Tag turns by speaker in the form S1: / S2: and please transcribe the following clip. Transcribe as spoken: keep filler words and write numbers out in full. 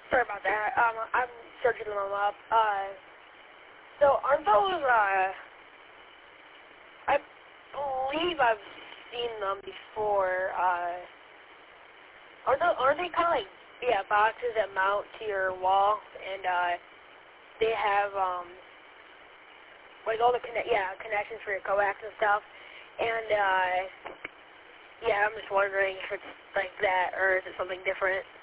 S1: Sorry about that. Um, I'm searching them up. Uh, so aren't those, uh, I believe I've seen them before, uh, aren't those, aren't they kind of like, yeah, boxes that mount to your wall, and, uh, they have, um, like all the, conne- yeah, connections for your coax and stuff, and, uh, yeah, I'm just wondering if it's like that, or is it something different?